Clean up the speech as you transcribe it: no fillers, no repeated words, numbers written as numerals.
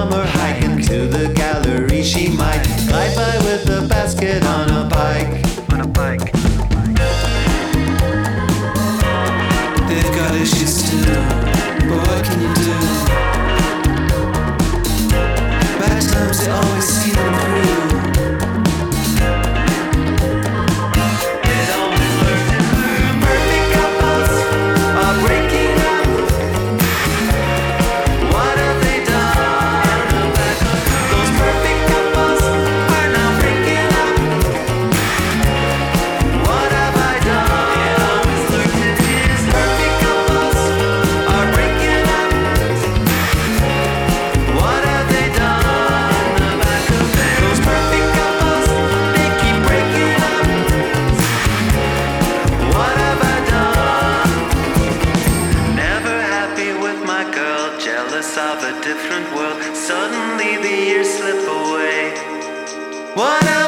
summer hike into the gallery. She might glide by with a basket on a bike. They've got issues too, but what can you do? Bad times, they always see them through. It always works in her. Perfect couples are breaking up. What have they done? Those perfect couples are now breaking up. What have I done? It always lurks in his. Perfect couples are breaking up. What have they done? The back of their. Those perfect couples, they keep breaking up. What have I done? Never happy with my girl, jealous of a different world. Suddenly the years slip away. What